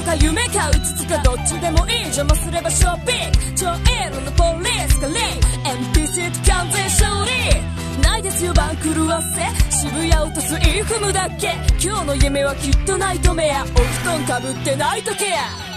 か夢かうつつかどっちでもいい邪魔すればショッピング超エロのポリスカリー NPC と完全勝利ないですよ番狂わせ渋谷落とすインフムだっけ今日の夢はきっとナイトメアお布団かぶってナイトケア